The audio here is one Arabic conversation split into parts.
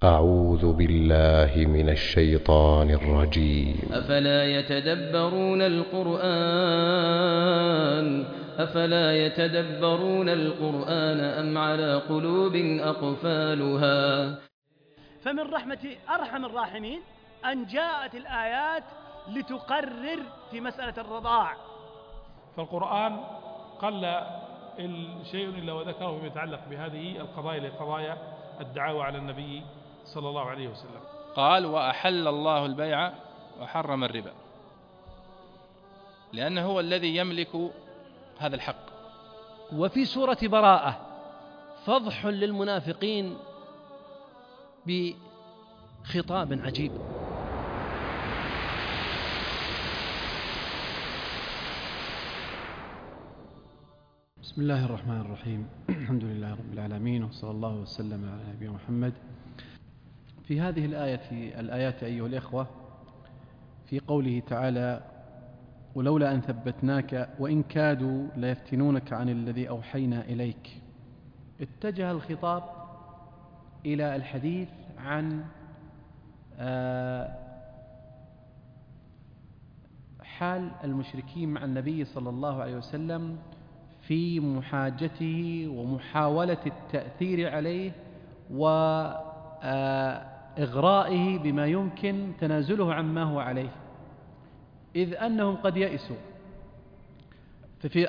أعوذ بالله من الشيطان الرجيم. أفلا يتدبرون القرآن أم على قلوب أقفالها. فمن رحمة أرحم الراحمين أن جاءت الآيات لتقرر في مسألة الرضاع. فالقرآن قل شيء إلا وذكره فيما يتعلق بهذه القضايا لقضايا الدعاوى على النبي صلى الله عليه وسلم. قال: وأحل الله البيع وحرم الربا، لأنه هو الذي يملك هذا الحق. وفي سورة براءة فضح للمنافقين بخطاب عجيب. بسم الله الرحمن الرحيم. الحمد لله رب العالمين، وصلى الله وسلم على نبينا محمد. في هذه الآيات أيها الإخوة، في قوله تعالى: ولولا أن ثبتناك وإن كادوا ليفتنونك عن الذي أوحينا إليك، اتجه الخطاب إلى الحديث عن حال المشركين مع النبي صلى الله عليه وسلم في محاجته ومحاولة التأثير عليه وإغرائه بما يمكن تنازله عما هو عليه، إذ أنهم قد يئسوا. ففي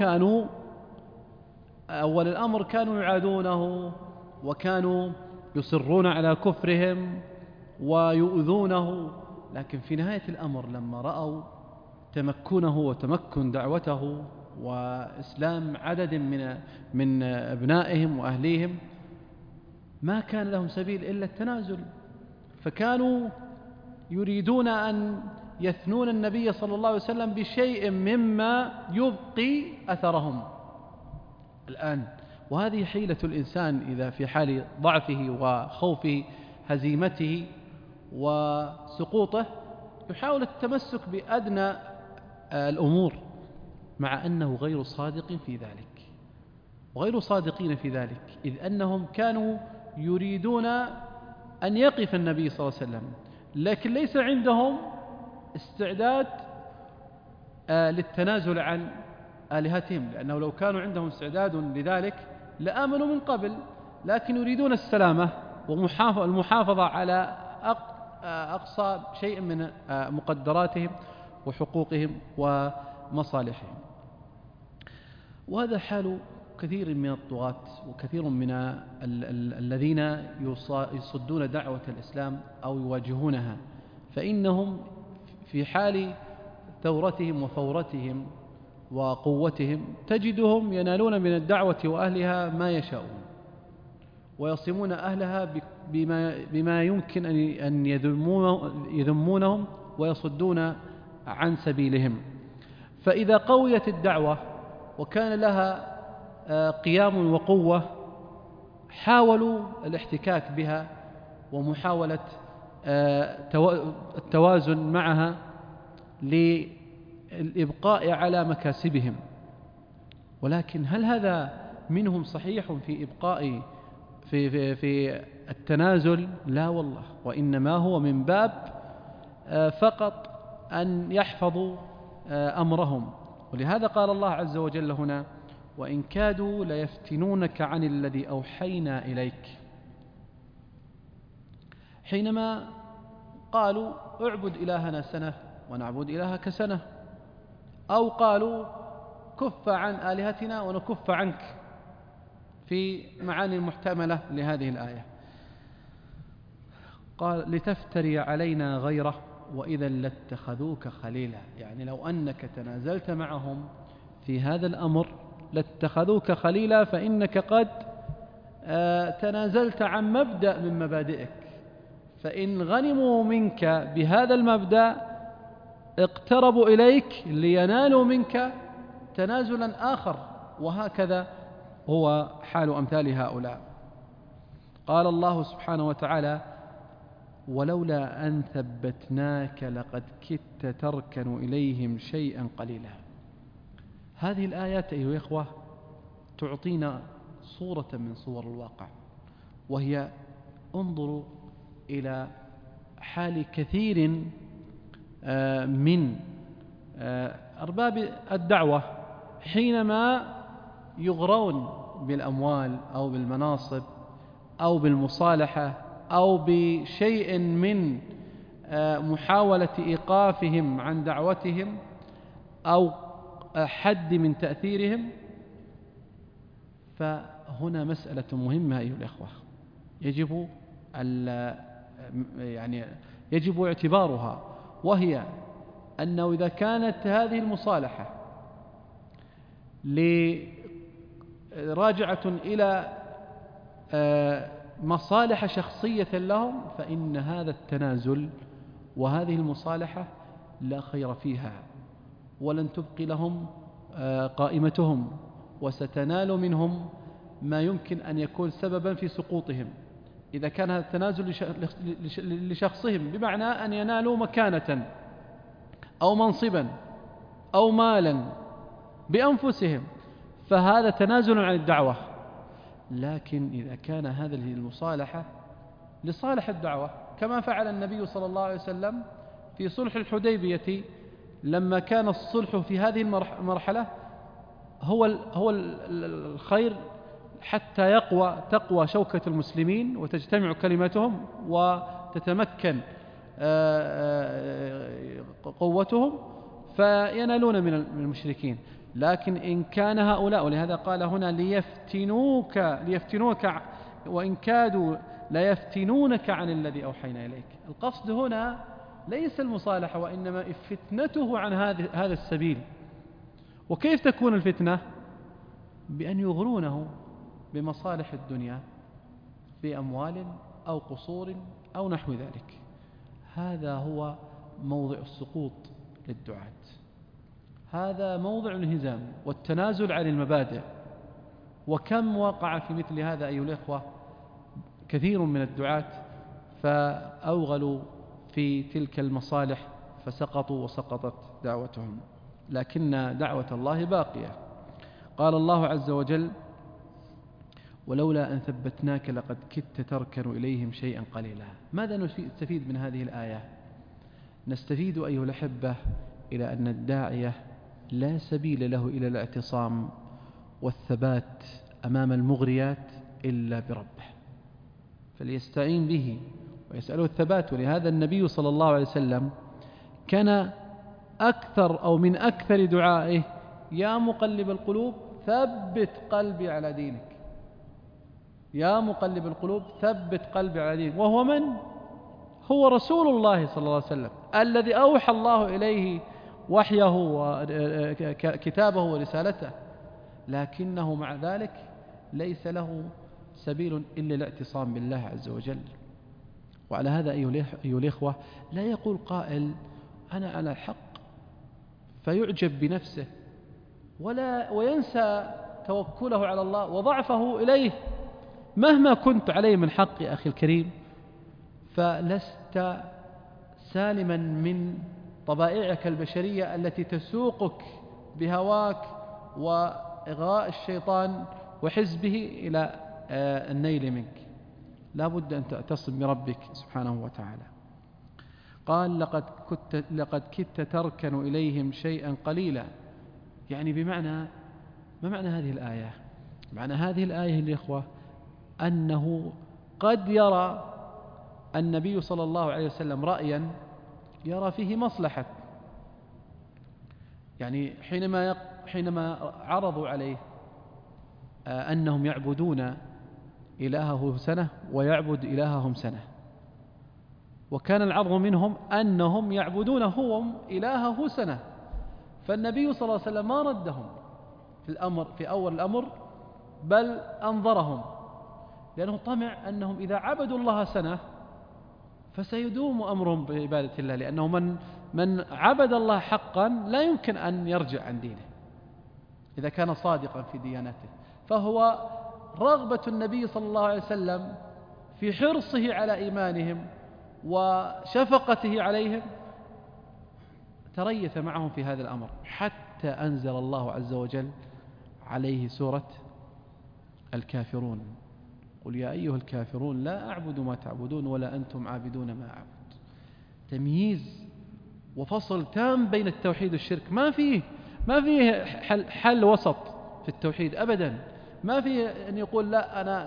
أول الأمر كانوا يعادونه، وكانوا يصرون على كفرهم ويؤذونه، لكن في نهاية الأمر لما رأوا تمكنه وتمكن دعوته وإسلام عدد من أبنائهم وأهليهم، ما كان لهم سبيل إلا التنازل. فكانوا يريدون أن يثنون النبي صلى الله عليه وسلم بشيء مما يبقي أثرهم الآن. وهذه حيلة الإنسان إذا في حال ضعفه وخوفه هزيمته وسقوطه، يحاول التمسك بأدنى الأمور، مع أنه غير صادق في ذلك وغير صادقين في ذلك، إذ أنهم كانوا يريدون أن يقف النبي صلى الله عليه وسلم، لكن ليس عندهم استعداد للتنازل عن آلهتهم، لأنه لو كانوا عندهم استعداد لذلك لآمنوا من قبل، لكن يريدون السلامة والمحافظة على أقصى شيء من مقدراتهم وحقوقهم ومصالحهم. وهذا حال كثير من الطغاة وكثير من الذين يصدون دعوة الإسلام أو يواجهونها، فإنهم في حال ثورتهم وفورتهم وقوتهم تجدهم ينالون من الدعوة وأهلها ما يشاءون، ويصمون أهلها بما يمكن أن يذمونهم ويصدون عن سبيلهم. فإذا قويت الدعوة وكان لها قيام وقوة، حاولوا الاحتكاك بها ومحاولة التوازن معها للإبقاء على مكاسبهم. ولكن هل هذا منهم صحيح في إبقاء في التنازل؟ لا والله، وإنما هو من باب فقط أن يحفظوا أمرهم. ولهذا قال الله عز وجل هنا: وإن كادوا ليفتنونك عن الذي أوحينا إليك. حينما قالوا اعبد إلهنا سنة ونعبد إلهك سنة، أو قالوا كف عن آلهتنا ونكف عنك، في معاني محتملة لهذه الآية. قال: لتفتري علينا غيره وإذا لاتخذوك خليلا، يعني لو أنك تنازلت معهم في هذا الأمر لاتخذوك خليلا، فإنك قد تنازلت عن مبدأ من مبادئك، فإن غنموا منك بهذا المبدأ اقتربوا إليك لينالوا منك تنازلا آخر، وهكذا هو حال أمثال هؤلاء. قال الله سبحانه وتعالى: ولولا أن ثبتناك لقد كدت تركن إليهم شيئا قليلا. هذه الآيات أيها الإخوة تعطينا صورة من صور الواقع، وهي انظروا إلى حال كثير من أرباب الدعوة حينما يغرون بالأموال أو بالمناصب أو بالمصالحة أو بشيء من محاولة إيقافهم عن دعوتهم أو حد من تأثيرهم. فهنا مسألة مهمة أيها الأخوة يجب اعتبارها، وهي أنه إذا كانت هذه المصالحة راجعة إلى مصالح شخصية لهم، فإن هذا التنازل وهذه المصالحة لا خير فيها، ولن تبقي لهم قائمتهم، وستنال منهم ما يمكن أن يكون سببا في سقوطهم. إذا كان هذا التنازل لشخصهم بمعنى أن ينالوا مكانة أو منصبا أو مالا بأنفسهم، فهذا تنازل عن الدعوة. لكن إذا كان هذه المصالحة لصالح الدعوة، كما فعل النبي صلى الله عليه وسلم في صلح الحديبية، لما كان الصلح في هذه المرحلة هو الخير حتى تقوى شوكة المسلمين وتجتمع كلمتهم وتتمكن قوتهم فينالون من المشركين. لكن إن كان هؤلاء، ولهذا قال هنا ليفتنوك وإن كادوا ليفتنونك عن الذي أوحينا إليك. القصد هنا ليس المصالحة، وإنما فتنته عن هذا السبيل. وكيف تكون الفتنة؟ بأن يغرونه بمصالح الدنيا بأموال أو قصور أو نحو ذلك. هذا هو موضع السقوط للدعاة، هذا موضع الانهزام والتنازل عن المبادئ. وكم وقع في مثل هذا أيها الإخوة كثير من الدعاة فأوغلوا في تلك المصالح فسقطوا وسقطت دعوتهم، لكن دعوة الله باقية. قال الله عز وجل: ولولا أن ثبتناك لقد كدت تركن إليهم شيئا قليلا. ماذا نستفيد من هذه الآية؟ نستفيد أيها الأحبة إلى أن الداعية لا سبيل له إلى الاعتصام والثبات أمام المغريات إلا بربه، فليستعين به ويسأله الثبات. ولهذا النبي صلى الله عليه وسلم كان أكثر أو من أكثر دعائه: يا مقلب القلوب ثبت قلبي على دينك، يا مقلب القلوب ثبت قلبي على دينك. وهو من؟ هو رسول الله صلى الله عليه وسلم الذي أوحى الله إليه وحيه وكتابه ورسالته، لكنه مع ذلك ليس له سبيل إلا الاعتصام بالله عز وجل. وعلى هذا أيها الإخوة لا يقول قائل أنا على الحق فيعجب بنفسه وينسى توكله على الله وضعفه إليه مهما كنت عليه من حق. يا أخي الكريم، فلست سالما من طبائعك البشرية التي تسوقك بهواك وإغراء الشيطان وحزبه إلى النيل منك. لا بد أن تعتصم بربك سبحانه وتعالى. قال: لقد كدت تركن إليهم شيئا قليلا. يعني بمعنى، ما معنى هذه الآية؟ معنى هذه الآية الإخوة أنه قد يرى النبي صلى الله عليه وسلم رأيا يرى فيه مصلحة، يعني حينما عرضوا عليه أنهم يعبدون إلهه سنة ويعبد إلههم سنة، وكان العرض منهم أنهم يعبدون هم إلهه سنة، فالنبي صلى الله عليه وسلم ما ردهم في أول الأمر، بل أنظرهم، لأنه طمع أنهم إذا عبدوا الله سنة فسيدوم أمرهم بعبادة الله، لأنه من عبد الله حقا لا يمكن أن يرجع عن دينه إذا كان صادقا في ديانته. فهو رغبة النبي صلى الله عليه وسلم في حرصه على إيمانهم وشفقته عليهم تريث معهم في هذا الأمر، حتى أنزل الله عز وجل عليه سورة الكافرون: قل يا أيها الكافرون لا أعبد ما تعبدون ولا أنتم عابدون ما أعبد. تمييز وفصل تام بين التوحيد والشرك. ما فيه حل وسط في التوحيد أبدا. ما فيه أن يقول لا أنا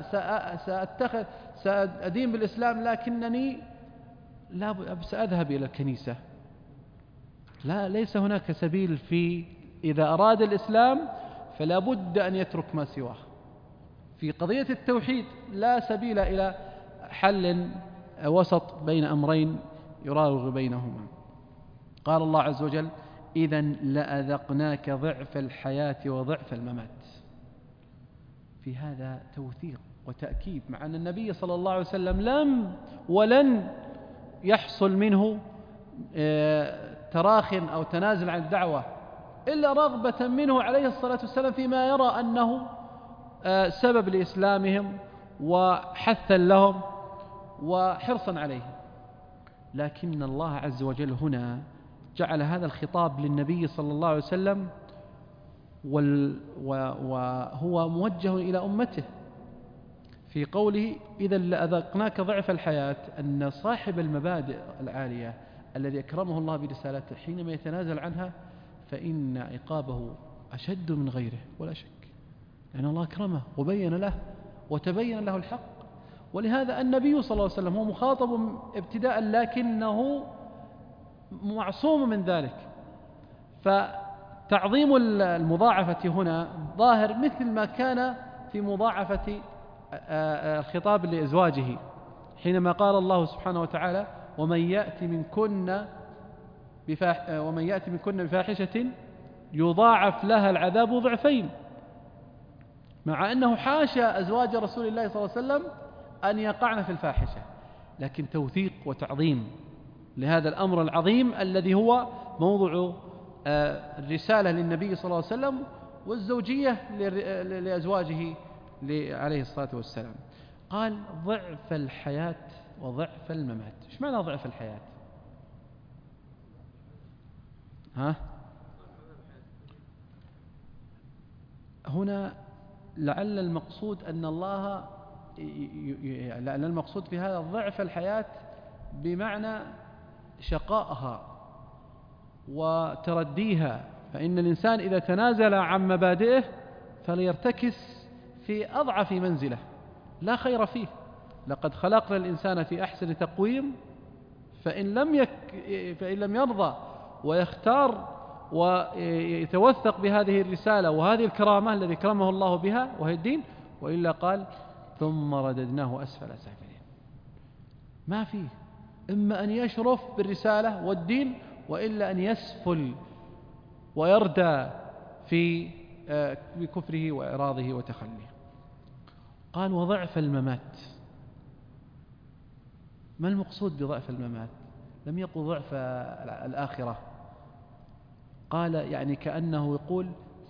سأدين بالإسلام لكنني لا سأذهب إلى الكنيسة. لا، ليس هناك سبيل إذا أراد الإسلام فلا بد أن يترك ما سواه. في قضية التوحيد لا سبيل إلى حل وسط بين أمرين يراوغ بينهما. قال الله عز وجل إذن لأذقناك ضعف الحياة وضعف الممات. في هذا توثيق وتأكيد، مع أن النبي صلى الله عليه وسلم لم ولن يحصل منه تراخ أو تنازل عن الدعوة إلا رغبة منه عليه الصلاة والسلام فيما يرى أنه سبب لإسلامهم وحثا لهم وحرصا عليهم. لكن الله عز وجل هنا جعل هذا الخطاب للنبي صلى الله عليه وسلم وهو موجه إلى أمته في قوله إذا لأذقناك ضعف الحياة، أن صاحب المبادئ العالية الذي أكرمه الله برسالته حينما يتنازل عنها فإن عقابه أشد من غيره ولا شك، لأن الله أكرمه وبين له وتبين له الحق. ولهذا النبي صلى الله عليه وسلم هو مخاطب ابتداء لكنه معصوم من ذلك. فتعظيم المضاعفة هنا ظاهر مثل ما كان في مضاعفة الخطاب لأزواجه حينما قال الله سبحانه وتعالى ومن يأتي منكن بفاحشة يضاعف لها العذاب ضعفين، مع أنه حاشا أزواج رسول الله صلى الله عليه وسلم أن يقعن في الفاحشة، لكن توثيق وتعظيم لهذا الأمر العظيم الذي هو موضوع الرسالة للنبي صلى الله عليه وسلم والزوجية لأزواجه عليه الصلاة والسلام. قال ضعف الحياة وضعف الممات. إيش معنى ضعف الحياة؟ هنا لعل المقصود أن الله لأن المقصود في هذا ضعف الحياة بمعنى شقائها وترديها. فإن الإنسان إذا تنازل عن مبادئه فليرتكس في أضعف منزلة لا خير فيه. لقد خلقنا الإنسان في أحسن تقويم فإن لم يرضى ويختار ويتوثق بهذه الرسالة وهذه الكرامة الذي كرمه الله بها وهي الدين، وإلا قال ثم رددناه أسفل سافلين. ما فيه، إما أن يشرف بالرسالة والدين وإلا أن يسفل ويردى في بكفره وإعراضه وتخليه. قال وضعف الممات. ما المقصود بضعف الممات؟ لم يقل ضعف الآخرة، قال يعني كأنه يقول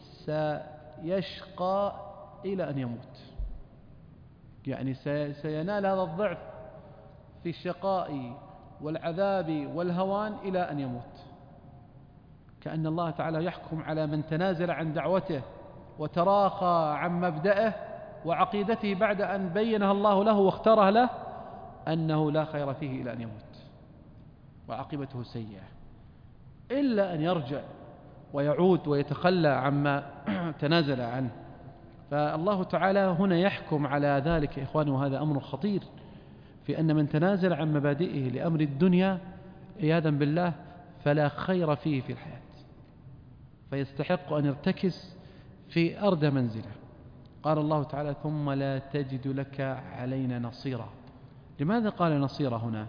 سيشقى إلى أن يموت، يعني سينال هذا الضعف في الشقاء والعذاب والهوان إلى أن يموت. كأن الله تعالى يحكم على من تنازل عن دعوته وتراخى عن مبدأه وعقيدته بعد أن بينها الله له واختاره له أنه لا خير فيه إلى أن يموت وعاقبته سيئة، إلا أن يرجع ويعود ويتخلى عما تنازل عنه. فالله تعالى هنا يحكم على ذلك إخواني، وهذا أمر خطير في أن من تنازل عن مبادئه لأمر الدنيا عياذا بالله فلا خير فيه في الحياة، فيستحق أن يرتكز في أردى منزله. قال الله تعالى ثم لا تجد لك علينا نصيرا. لماذا قال نصيرا هنا؟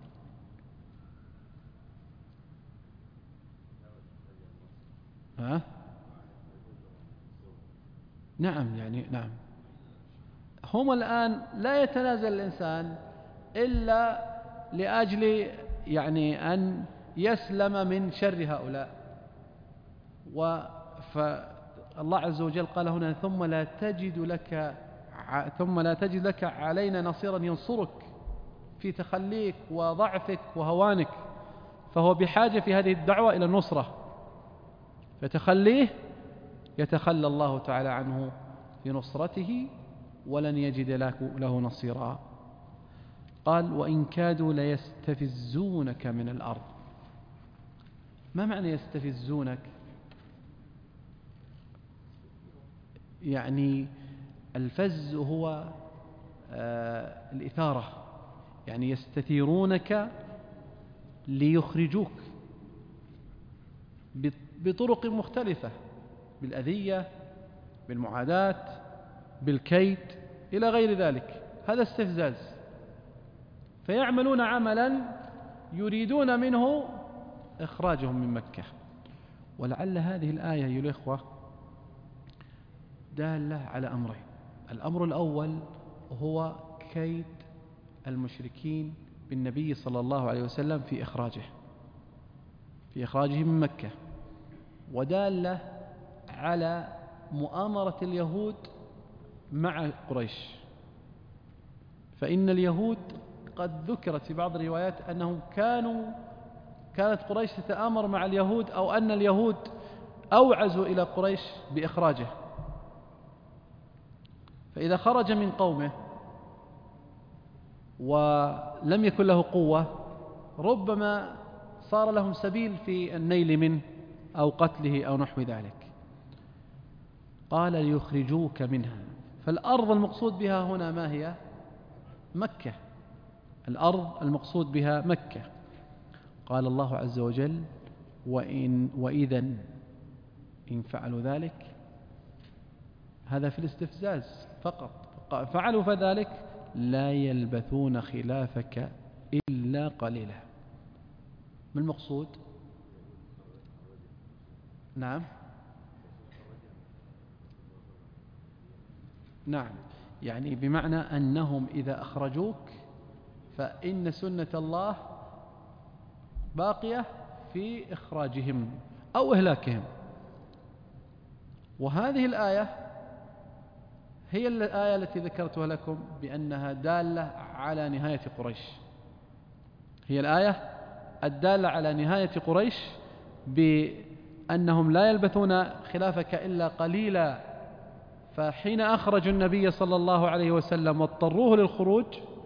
نعم، يعني نعم، هم الآن لا يتنازل الإنسان إلا لأجل يعني أن يسلم من شر هؤلاء. فالله عز وجل قال هنا ثم لا تجد لك علينا نصيرا ينصرك في تخليك وضعفك وهوانك، فهو بحاجة في هذه الدعوة إلى النصرة، فتخليه يتخلى الله تعالى عنه في نصرته ولن يجد له نصيرا. قال وإن كادوا ليستفزونك من الأرض. ما معنى يستفزونك؟ يعني الفز هو الإثارة، يعني يستثيرونك ليخرجوك بطرق مختلفة، بالأذية، بالمعاداة، بالكيد إلى غير ذلك. هذا استفزاز. فيعملون عملا يريدون منه إخراجهم من مكة. ولعل هذه الآية أيها الإخوة دالة على أمرين. الأمر الأول هو كيد المشركين بالنبي صلى الله عليه وسلم في إخراجه من مكة، ودالة على مؤامرة اليهود مع قريش. فإن اليهود قد ذكرت في بعض الروايات أنهم كانت قريش تتآمر مع اليهود، أو أن اليهود أوعزوا إلى قريش بإخراجه. فإذا خرج من قومه ولم يكن له قوة ربما صار لهم سبيل في النيل منه أو قتله أو نحو ذلك. قال ليخرجوك منها. فالأرض المقصود بها هنا ما هي؟ مكة. الأرض المقصود بها مكة. قال الله عز وجل وإذا إن فعلوا ذلك، هذا في الاستفزاز فقط، فعلوا فذلك لا يلبثون خلافك إلا قليلا. ما المقصود؟ نعم يعني بمعنى أنهم إذا أخرجوك فإن سنة الله باقية في إخراجهم أو إهلاكهم. وهذه الآية هي الآية التي ذكرتها لكم بأنها دالة على نهاية قريش. هي الآية الدالة على نهاية قريش بأنهم لا يلبثون خلافك إلا قليلا. فحين أخرجوا النبي صلى الله عليه وسلم واضطروه للخروج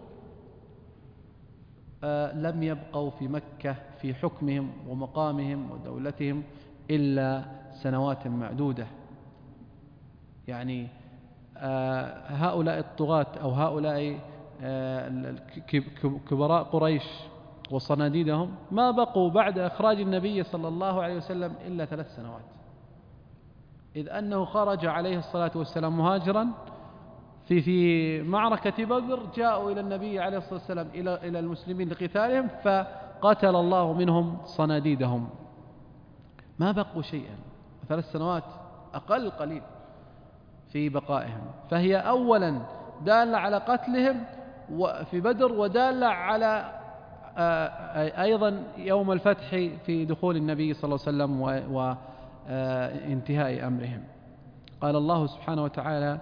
لم يبقوا في مكة في حكمهم ومقامهم ودولتهم إلا سنوات معدودة. يعني هؤلاء الطغاة أو هؤلاء كبراء قريش وصناديدهم ما بقوا بعد إخراج النبي صلى الله عليه وسلم إلا 3 سنوات، إذ أنه خرج عليه الصلاة والسلام مهاجرا في معركة بدر. جاءوا إلى النبي عليه الصلاة والسلام إلى المسلمين لقتالهم، فقتل الله منهم صناديدهم. ما بقوا شيئا، 3 سنوات أقل قليل في بقائهم. فهي أولا دالة على قتلهم في بدر، ودالة على أيضا يوم الفتح في دخول النبي صلى الله عليه وسلم وانتهاء أمرهم. قال الله سبحانه وتعالى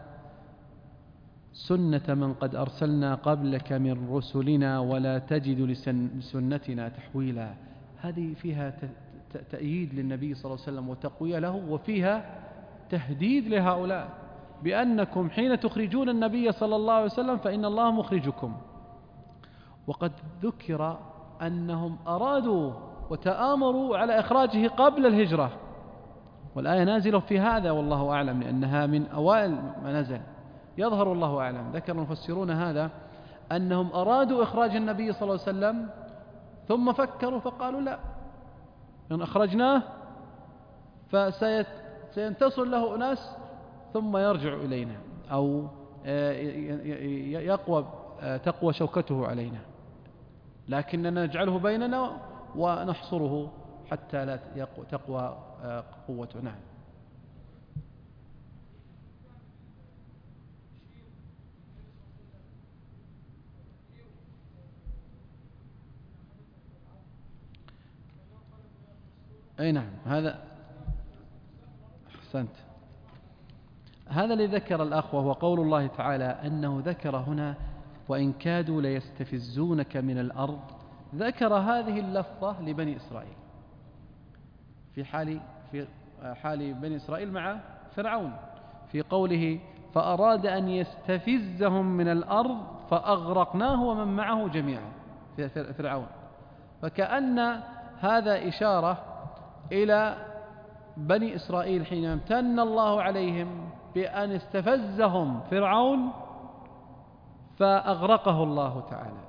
سنة من قد أرسلنا قبلك من رسلنا ولا تجد لسنتنا تحويلا. هذه فيها تأييد للنبي صلى الله عليه وسلم وتقوية له، وفيها تهديد لهؤلاء بأنكم حين تخرجون النبي صلى الله عليه وسلم فإن الله مخرجكم. وقد ذكر أنهم أرادوا وتآمروا على إخراجه قبل الهجرة، والآية نازلة في هذا والله أعلم، لأنها من أوائل ما نزل. يظهر الله أعلم، ذكر المفسرون هذا أنهم أرادوا إخراج النبي صلى الله عليه وسلم ثم فكروا فقالوا لا، إن أخرجناه فسينتصر له أناس ثم يرجع إلينا أو تقوى شوكته علينا، لكننا نجعله بيننا ونحصره حتى لا تقوى قوته. نعم. أي نعم، هذا أحسنت. هذا اللي ذكر الأخ وهو قول الله تعالى أنه ذكر هنا وإن كادوا ليستفزونك من الأرض. ذكر هذه اللفظة لبني إسرائيل في حال بني إسرائيل مع فرعون، في قوله فأراد أن يستفزهم من الأرض فأغرقناه ومن معه جميعا في فرعون. فكأن هذا إشارة إلى بني إسرائيل حين امتن الله عليهم بأن استفزهم فرعون فأغرقه الله تعالى.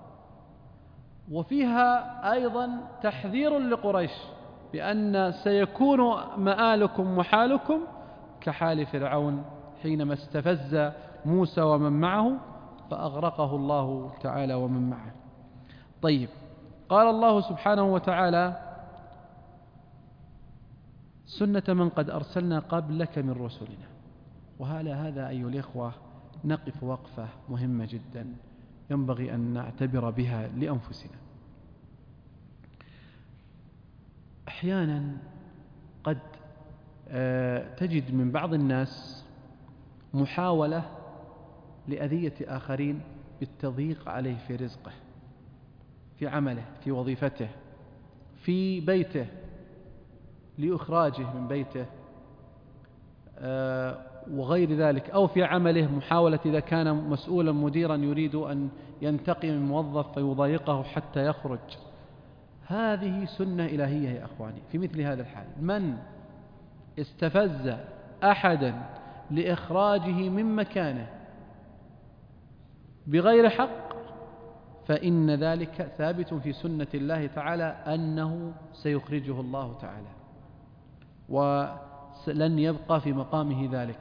وفيها أيضا تحذير لقريش بأن سيكون مآلكم وحالكم كحال فرعون حينما استفز موسى ومن معه فأغرقه الله تعالى ومن معه. طيب، قال الله سبحانه وتعالى: سنة من قد أرسلنا قبلك من رسلنا. وعلى هذا أيها الإخوة نقف وقفة مهمة جدا ينبغي أن نعتبر بها لأنفسنا. أحيانا قد تجد من بعض الناس محاولة لأذية آخرين بالتضييق عليه في رزقه، في عمله، في وظيفته، في بيته، لإخراجه من بيته وغير ذلك، أو في عمله محاولة إذا كان مسؤولا مديرا يريد أن ينتقم من موظف فيضايقه حتى يخرج. هذه سنة إلهية يا أخواني. في مثل هذا الحال من استفز أحدا لإخراجه من مكانه بغير حق فإن ذلك ثابت في سنة الله تعالى أنه سيخرجه الله تعالى، ولن يبقى في مقامه ذلك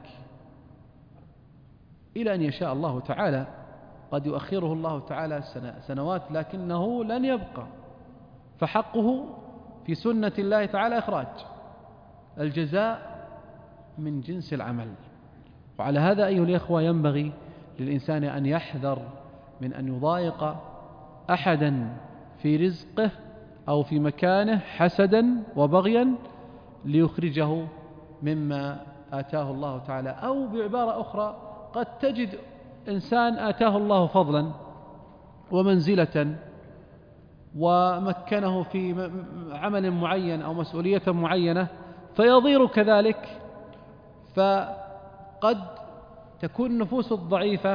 إلى أن يشاء الله تعالى. قد يؤخره الله تعالى سنوات لكنه لن يبقى، فحقه في سنة الله تعالى إخراج. الجزاء من جنس العمل. وعلى هذا أيها الإخوة ينبغي للإنسان أن يحذر من أن يضايق أحدا في رزقه أو في مكانه حسدا وبغيا ليخرجه مما آتاه الله تعالى. أو بعبارة أخرى قد تجد إنسان آتاه الله فضلا ومنزلة ومكنه في عمل معين أو مسؤولية معينة فيضير كذلك، فقد تكون النفوس الضعيفة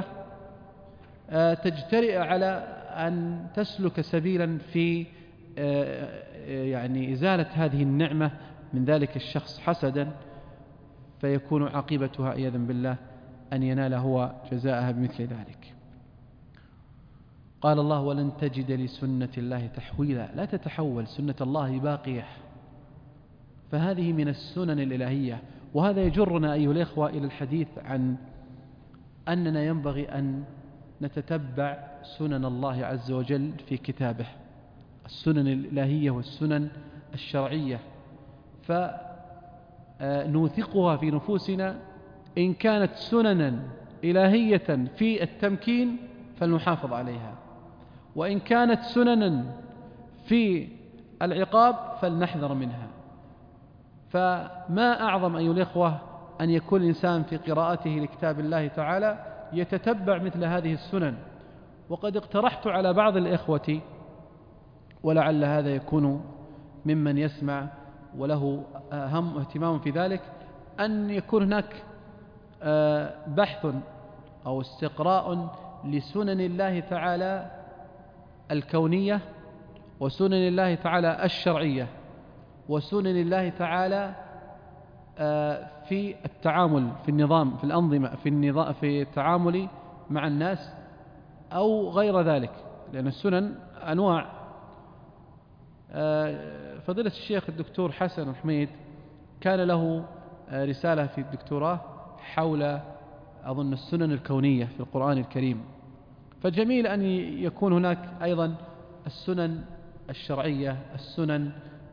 تجترئ على أن تسلك سبيلا في يعني إزالة هذه النعمة من ذلك الشخص حسدا، فيكون عاقبتها عياذا بالله أن ينال هو جزاءها بمثل ذلك. قال الله: ولن تجد لسنة الله تحويلا. لا تتحول، سنة الله باقية. فهذه من السنن الإلهية. وهذا يجرنا أيها الإخوة إلى الحديث عن أننا ينبغي أن نتتبع سنن الله عز وجل في كتابه، السنن الإلهية والسنن الشرعية، فنوثقها في نفوسنا. إن كانت سننا إلهية في التمكين فلنحافظ عليها، وإن كانت سننا في العقاب فلنحذر منها. فما أعظم أيها الإخوة أن يكون الإنسان في قراءته لكتاب الله تعالى يتتبع مثل هذه السنن. وقد اقترحت على بعض الإخوة، ولعل هذا يكون ممن يسمع وله اهتمام في ذلك، أن يكون هناك بحث أو استقراء لسنن الله تعالى الكونية، وسنن الله تعالى الشرعية، وسنن الله تعالى في التعامل في النظام، في الأنظمة، في التعامل مع الناس أو غير ذلك، لأن السنن أنواع. فضيلة الشيخ الدكتور حسن الحميد كان له رسالة في الدكتوراه حول أظن السنن الكونية في القرآن الكريم. فجميل أن يكون هناك أيضا السنن الشرعية، السنن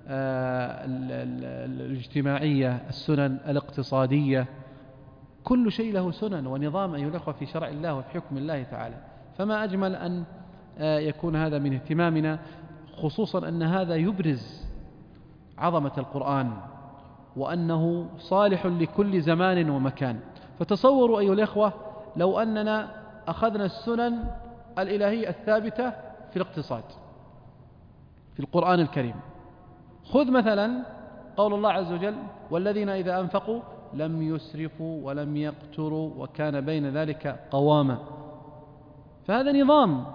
الاجتماعية، السنن الاقتصادية. كل شيء له سنن ونظام أيها الأخوة في شرع الله وفي حكم الله تعالى. فما أجمل أن يكون هذا من اهتمامنا، خصوصا أن هذا يبرز عظمة القرآن وأنه صالح لكل زمان ومكان. فتصوروا أيها الأخوة لو أننا أخذنا السنن الإلهية الثابتة في الاقتصاد في القرآن الكريم. خذ مثلا قول الله عز وجل: والذين إذا أنفقوا لم يسرفوا ولم يقتروا وكان بين ذلك قواما. فهذا نظام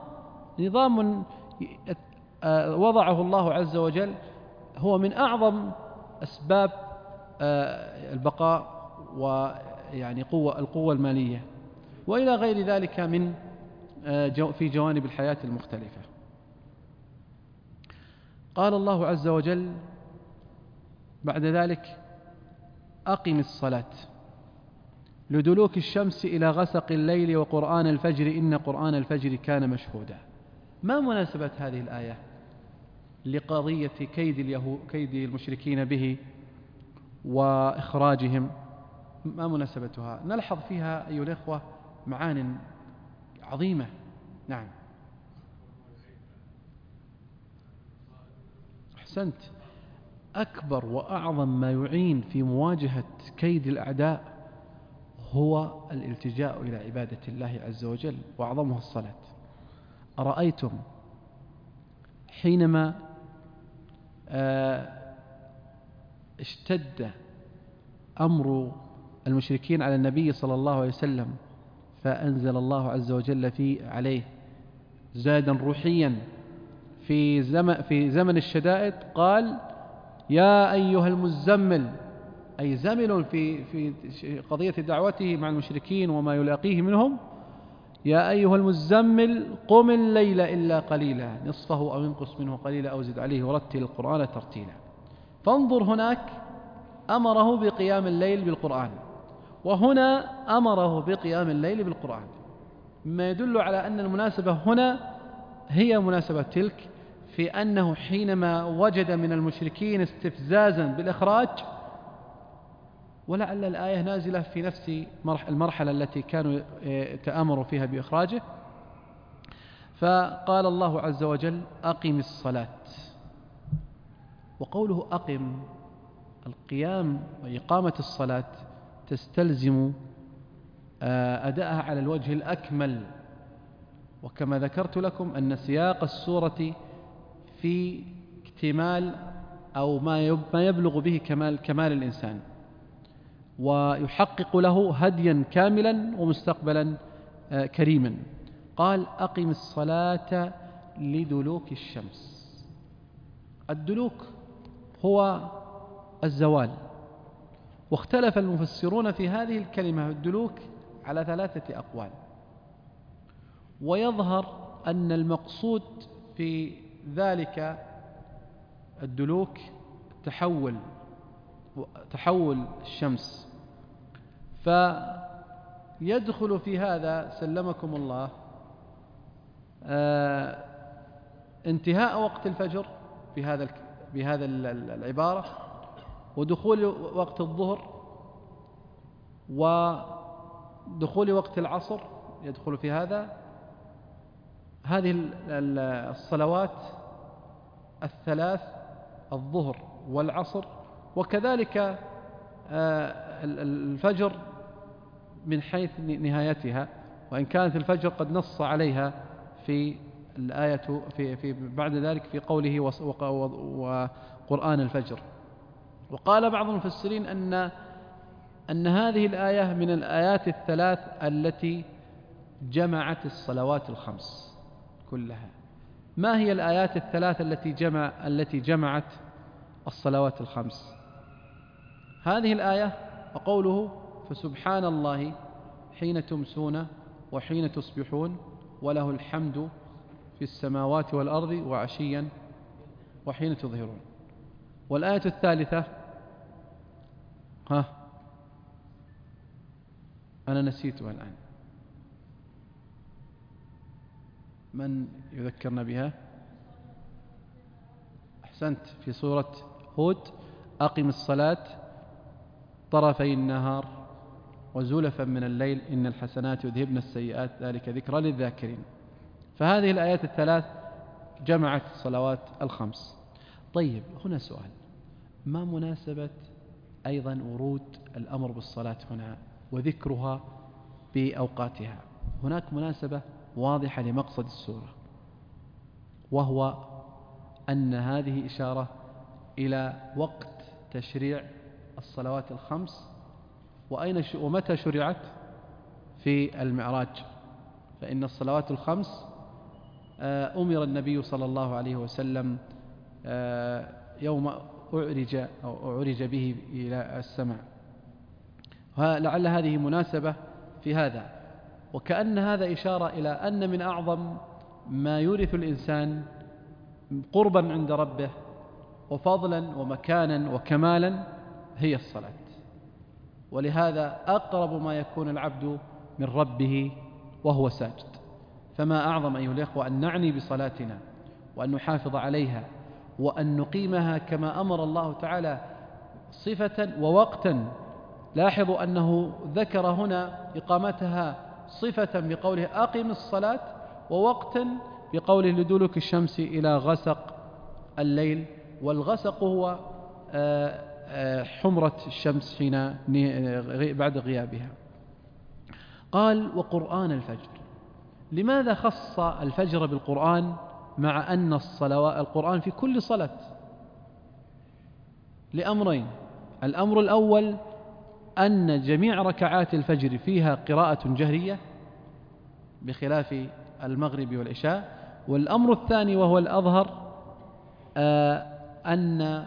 وضعه الله عز وجل، هو من أعظم أسباب البقاء ويعني القوة المالية وإلى غير ذلك من في جوانب الحياة المختلفة. قال الله عز وجل بعد ذلك: أقم الصلاة لدلوك الشمس إلى غسق الليل وقرآن الفجر إن قرآن الفجر كان مشهودا. ما مناسبة هذه الآية لقضية كيد المشركين به وإخراجهم؟ ما مناسبتها؟ نلحظ فيها أيها الإخوة معان عظيمة. نعم، أحسنت. أكبر وأعظم ما يعين في مواجهة كيد الأعداء هو الالتجاء إلى عبادة الله عز وجل، وأعظمها الصلاة. أرأيتم حينما اشتد أمر المشركين على النبي صلى الله عليه وسلم فأنزل الله عز وجل عليه زادا روحيا في زمن الشدائد، قال: يا أيها المزمل، أي زمل في قضية دعوته مع المشركين وما يلاقيه منهم: يا أيها المزمل قم الليل إلا قليلا نصفه أو انقص منه قليلا أو زد عليه ورتل القرآن ترتيلا. فانظر، هناك أمره بقيام الليل بالقرآن، وهنا أمره بقيام الليل بالقرآن، ما يدل على أن المناسبة هنا هي مناسبة تلك، في أنه حينما وجد من المشركين استفزازا بالإخراج، ولعل الآية نازلة في نفس المرحلة التي كانوا تآمروا فيها بإخراجه، فقال الله عز وجل: أقم الصلاة. وقوله أقم، القيام وإقامة الصلاة تستلزم أداءها على الوجه الأكمل، وكما ذكرت لكم أن سياق السورة في اكتمال أو ما يبلغ به كمال الإنسان، ويحقق له هديا كاملا ومستقبلا كريما. قال: أقم الصلاة لدلوك الشمس. الدلوك هو الزوال، واختلف المفسرون في هذه الكلمة الدلوك على 3 أقوال، ويظهر أن المقصود في ذلك الدلوك تحول الشمس، فيدخل في هذا سلمكم الله انتهاء وقت الفجر بهذا العبارة، ودخول وقت الظهر، ودخول وقت العصر يدخل في هذه الصلوات الثلاث: الظهر والعصر، وكذلك الفجر من حيث نهايتها، وإن كانت الفجر قد نص عليها في الآية في بعد ذلك في قوله وقرآن الفجر. وقال بعض المفسرين أن هذه الآية من الآيات الثلاث التي جمعت الصلوات الخمس كلها. ما هي الآيات الثلاث التي جمعت الصلوات الخمس؟ هذه الآية وقوله: فسبحان الله حين تمسون وحين تصبحون وله الحمد في السماوات والأرض وعشيا وحين تظهرون. والآية الثالثة أنا نسيتها الآن، من يذكرنا بها؟ أحسنت، في سورة هود: أقم الصلاة طرفي النهار وزلفا من الليل إن الحسنات يذهبن السيئات ذلك ذكرى للذاكرين. فهذه الآيات الثلاث جمعت الصلوات الخمس. طيب، هنا سؤال: ما مناسبة أيضا ورود الأمر بالصلاة هنا وذكرها بأوقاتها؟ هناك مناسبة واضحة لمقصد السورة، وهو أن هذه إشارة إلى وقت تشريع الصلوات الخمس ومتى شرعت؟ في المعراج. فإن الصلوات الخمس أمر النبي صلى الله عليه وسلم يوم أعرج به إلى السماء. لعل هذه مناسبة في هذا، وكأن هذا إشارة إلى أن من أعظم ما يورث الإنسان قربا عند ربه وفضلا ومكانا وكمالا هي الصلاة. ولهذا أقرب ما يكون العبد من ربه وهو ساجد. فما أعظم أيها الأخوة أن نعني بصلاتنا وأن نحافظ عليها وأن نقيمها كما أمر الله تعالى صفة ووقتا. لاحظوا أنه ذكر هنا إقامتها صفة بقوله أقم الصلاة، ووقتا بقوله لدلوك الشمس إلى غسق الليل. والغسق هو حمرة الشمس حين بعد غيابها. قال وقرآن الفجر. لماذا خص الفجر بالقرآن مع أن القرآن في كل صلاة؟ لأمرين. الأمر الأول أن جميع ركعات الفجر فيها قراءة جهرية بخلاف المغرب والعشاء. والأمر الثاني وهو الأظهر أن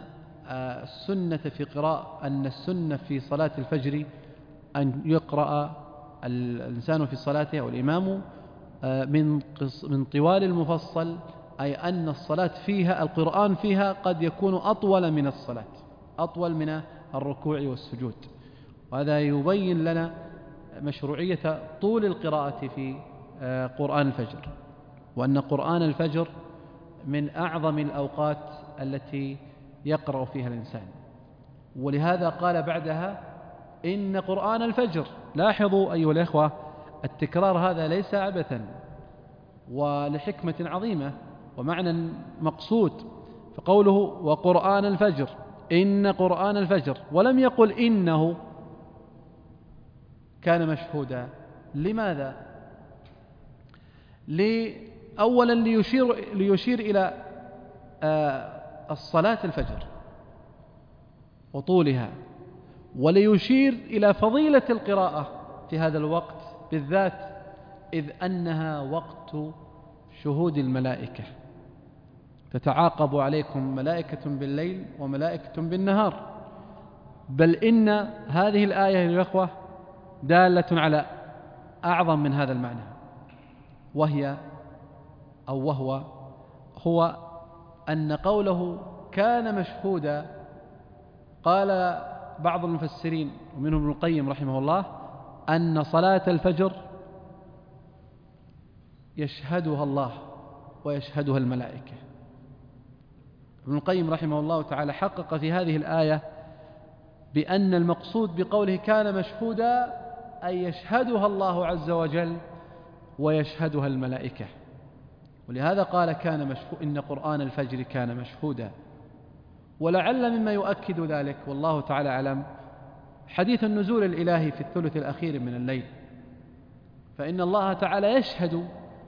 السنة في صلاة الفجر أن يقرأ الإنسان في صلاته أو الإمام من طوال المفصل، أي أن الصلاة فيها القرآن فيها قد يكون أطول من الصلاة، أطول من الركوع والسجود. وهذا يبين لنا مشروعية طول القراءة في قرآن الفجر، وأن قرآن الفجر من أعظم الأوقات التي يقرأ فيها الإنسان. ولهذا قال بعدها إن قرآن الفجر. لاحظوا أيها الأخوة التكرار هذا ليس عبثا، ولحكمة عظيمة ومعنى مقصود. فقوله وقرآن الفجر، إن قرآن الفجر، ولم يقل إنه كان مشهودا. لماذا؟ أولا ليشير إلى الصلاة الفجر وطولها، وليشير إلى فضيلة القراءة في هذا الوقت بالذات، إذ أنها وقت شهود الملائكة. تتعاقب عليكم ملائكة بالليل وملائكة بالنهار. بل إن هذه الآية يا إخوة دالة على أعظم من هذا المعنى، هو أن قوله كان مشهودا. قال بعض المفسرين ومنهم ابن القيم رحمه الله أن صلاة الفجر يشهدها الله ويشهدها الملائكة. ابن القيم رحمه الله تعالى حقق في هذه الآية بأن المقصود بقوله كان مشهودا أي يشهدها الله عز وجل ويشهدها الملائكة. ولهذا قال إن قرآن الفجر كان مشهودا. ولعل مما يؤكد ذلك والله تعالى أعلم حديث النزول الإلهي في الثلث الأخير من الليل، فإن الله تعالى يشهد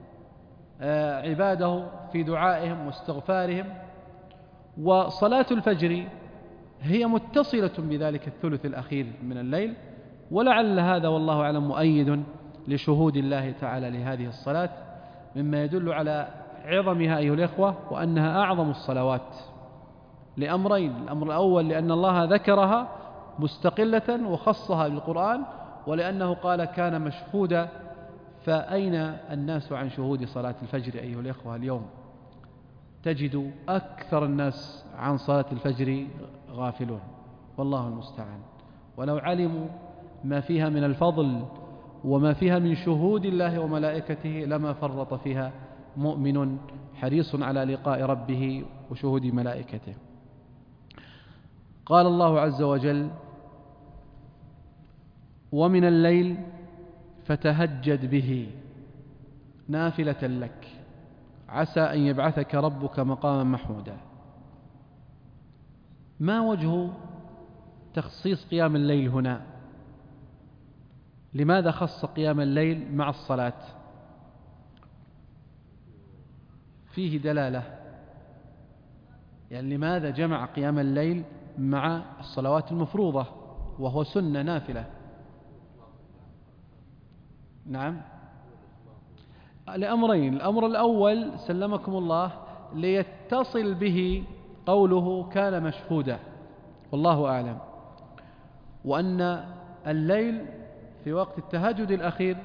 عباده في دعائهم واستغفارهم، وصلاة الفجر هي متصلة بذلك الثلث الأخير من الليل. ولعل هذا والله أعلم مؤيد لشهود الله تعالى لهذه الصلاة، مما يدل على عظمها أيها الإخوة، وأنها أعظم الصلوات لأمرين. الأمر الأول لأن الله ذكرها مستقلة وخصها بالقرآن، ولأنه قال كان مشهودا. فأين الناس عن شهود صلاة الفجر أيها الإخوة اليوم؟ تجد أكثر الناس عن صلاة الفجر غافلون، والله المستعان. ولو علموا ما فيها من الفضل وما فيها من شهود الله وملائكته لما فرط فيها مؤمن حريص على لقاء ربه وشهود ملائكته. قال الله عز وجل ومن الليل فتهجد به نافلة لك عسى أن يبعثك ربك مقاما محمودا. ما وجه تخصيص قيام الليل هنا؟ لماذا خص قيام الليل مع الصلاة؟ فيه دلالة، يعني لماذا جمع قيام الليل مع الصلوات المفروضة وهو سنة نافلة؟ نعم، لأمرين. الأمر الأول سلمكم الله ليتصل به قوله كان مشهودا، والله أعلم، وأن الليل في وقت التهجد الأخير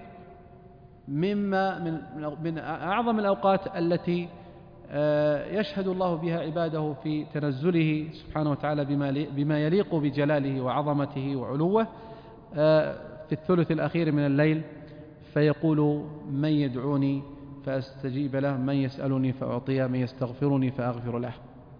من أعظم الأوقات التي يشهد الله بها عباده في تنزله سبحانه وتعالى بما يليق بجلاله وعظمته وعلوه في الثلث الأخير من الليل، فيقول من يدعوني فأستجيب له، من يسألني فأعطيه، من يستغفرني فأغفر له.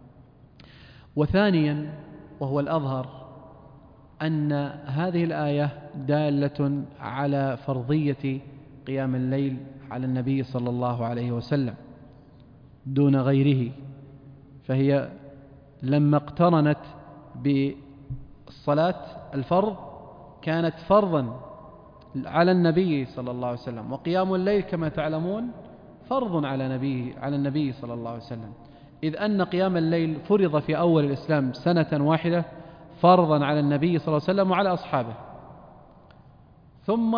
وثانيا وهو الأظهر أن هذه الآية دالة على فرضية قيام الليل على النبي صلى الله عليه وسلم دون غيره، فهي لما اقترنت بالصلاة الفرض كانت فرضا على النبي صلى الله عليه وسلم، وقيام الليل كما تعلمون فرض على النبي صلى الله عليه وسلم، إذ أن قيام الليل فرض في أول الإسلام سنة واحدة فرضا على النبي صلى الله عليه وسلم وعلى أصحابه، ثم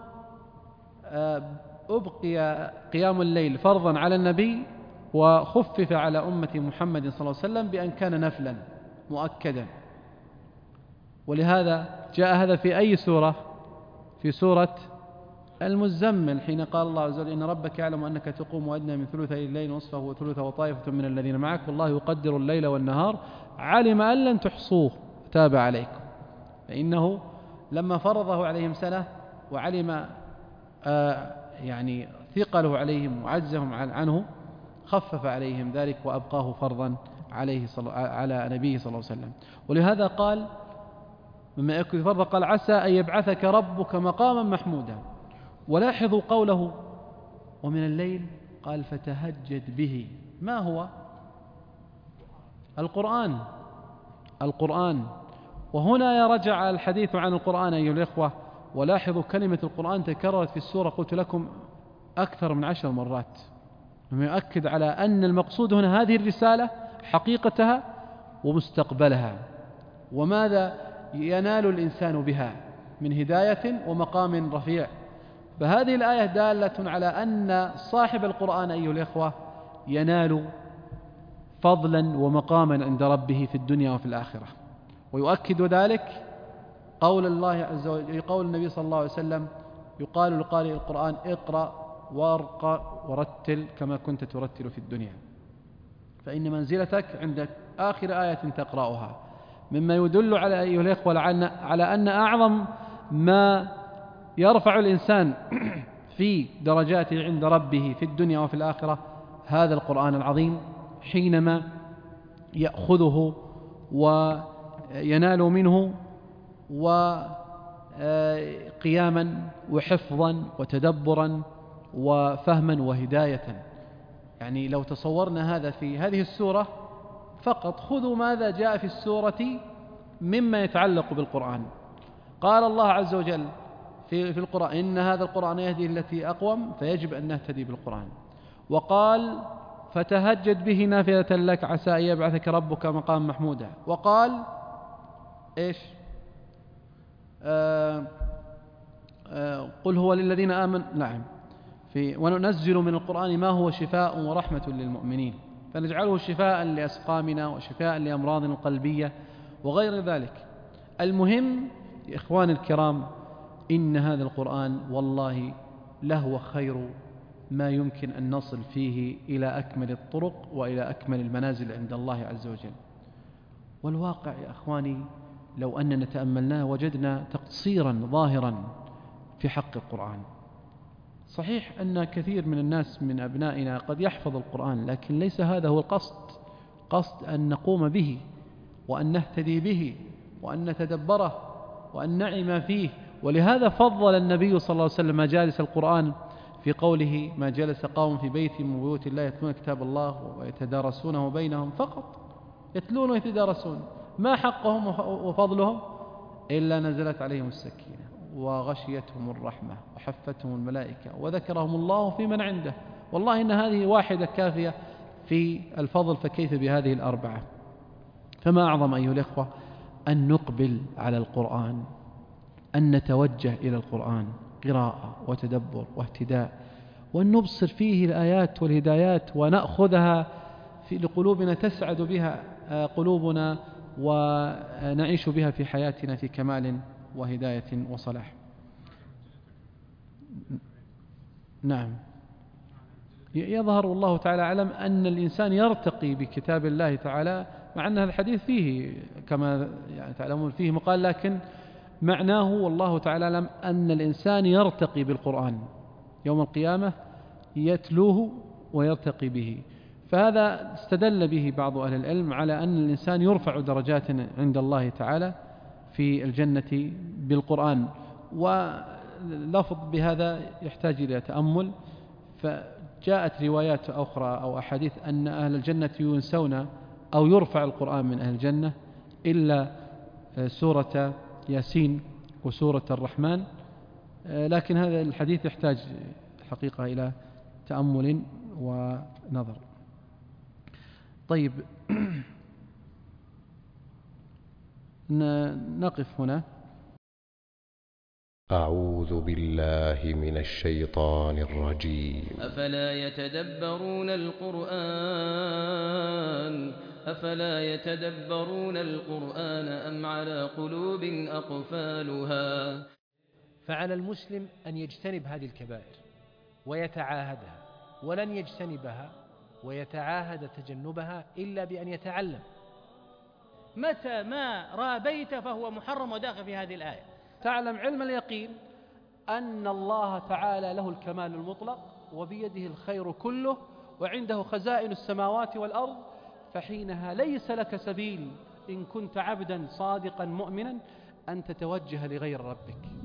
أبقي قيام الليل فرضا على النبي وخفف على أمة محمد صلى الله عليه وسلم بأن كان نفلا مؤكدا. ولهذا جاء هذا في أي سورة؟ في سورة المزمل، حين قال الله عز وجل إن ربك يعلم أنك تقوم أدنى من ثلثي الليل نصفه وثلثه وطائفة من الذين معك والله يقدر الليل والنهار علم أن لن تحصوه تاب عليكم، فإنه لما فرضه عليهم سنة وعلم يعني ثقله عليهم وعجزهم عنه خفف عليهم ذلك وأبقاه فرضا على نبيه صلى الله عليه وسلم. ولهذا قال مما يكون فرضا قال عسى أن يبعثك ربك مقاما محمودا. ولاحظوا قوله ومن الليل قال فتهجد به، ما هو؟ القرآن. وهنا يرجع الحديث عن القرآن أيها الإخوة، ولاحظوا كلمة القرآن تكررت في السورة قلت لكم أكثر من 10 مرات، مما يؤكد على أن المقصود هنا هذه الرسالة حقيقتها ومستقبلها، وماذا ينال الإنسان بها من هداية ومقام رفيع. فهذه الآية دالة على أن صاحب القرآن أيها الإخوة ينال فضلا ومقاما عند ربه في الدنيا وفي الآخرة. ويؤكد ذلك قول الله عز وجل، قول النبي صلى الله عليه وسلم يقال لقارئ القرآن اقرأ وارقى ورتل كما كنت ترتل في الدنيا، فإن منزلتك عند آخر آية تقرأها، مما يدل على أيها الإخوة على أن أعظم ما يرفع الإنسان في درجاته عند ربه في الدنيا وفي الآخرة هذا القرآن العظيم، حينما يأخذه وينال منه وقياما وحفظا وتدبرا وفهما وهداية. يعني لو تصورنا هذا في هذه السورة فقط، خذوا ماذا جاء في السورة مما يتعلق بالقرآن. قال الله عز وجل في القرآن إن هذا القرآن يهدي التي أقوم، فيجب أن نهتدي بالقرآن. وقال فتهجد به نافلة لك عسى أن يبعثك ربك مقام محمودا. وقال إيش؟ قل هو للذين آمنوا، نعم، وننزل من القرآن ما هو شفاء ورحمة للمؤمنين، فنجعله شفاء لأسقامنا وشفاء لأمراضنا القلبية وغير ذلك. المهم يا إخواني الكرام، إن هذا القرآن والله لهو خير ما يمكن أن نصل فيه إلى أكمل الطرق وإلى أكمل المنازل عند الله عز وجل. والواقع يا أخواني لو أننا تأملناه وجدنا تقصيرا ظاهرا في حق القرآن. صحيح أن كثير من الناس من أبنائنا قد يحفظ القرآن، لكن ليس هذا هو القصد. قصد أن نقوم به وأن نهتدي به وأن نتدبره وأن نعم فيه. ولهذا فضل النبي صلى الله عليه وسلم مجالس القرآن في قوله ما جلس قوم في بيت من بيوت الله يتلون كتاب الله ويتدارسونه بينهم، فقط يتلون ويتدارسون، ما حقهم وفضلهم إلا نزلت عليهم السكينة وغشيتهم الرحمة وحفتهم الملائكة وذكرهم الله في من عنده. والله إن هذه واحدة كافية في الفضل، فكيف بهذه الأربعة؟ فما أعظم أيها الإخوة أن نقبل على القرآن، أن نتوجه إلى القرآن قراءة وتدبر واهتداء، وأن نبصر فيه الآيات والهدايات ونأخذها لقلوبنا تسعد بها قلوبنا ونعيش بها في حياتنا في كمال وهداية وصلاح. نعم، يظهر والله تعالى أعلم أن الإنسان يرتقي بكتاب الله تعالى، مع أن هذا الحديث فيه كما يعني تعلمون فيه مقال، لكن معناه والله تعالى أعلم أن الإنسان يرتقي بالقرآن يوم القيامة، يتلوه ويرتقي به. فهذا استدل به بعض أهل العلم على أن الإنسان يرفع درجات عند الله تعالى في الجنة بالقرآن، ولفظ بهذا يحتاج إلى تأمل. فجاءت روايات أخرى أو أحاديث أن أهل الجنة ينسون أو يرفع القرآن من أهل الجنة إلا سورة ياسين وسورة الرحمن، لكن هذا الحديث يحتاج حقيقة إلى تأمل ونظر. طيب، نقف هنا. أعوذ بالله من الشيطان الرجيم. أفلا يتدبرون القرآن أم على قلوب أقفالها. فعلى المسلم أن يجتنب هذه الكبائر ويتعاهدها، ولن يجتنبها ويتعاهد تجنبها إلا بأن يتعلم. متى ما رابيت فهو محرم وداخل في هذه الآية. تعلم علم اليقين أن الله تعالى له الكمال المطلق وبيده الخير كله وعنده خزائن السماوات والأرض، فحينها ليس لك سبيل إن كنت عبدا صادقا مؤمنا أن تتوجه لغير ربك.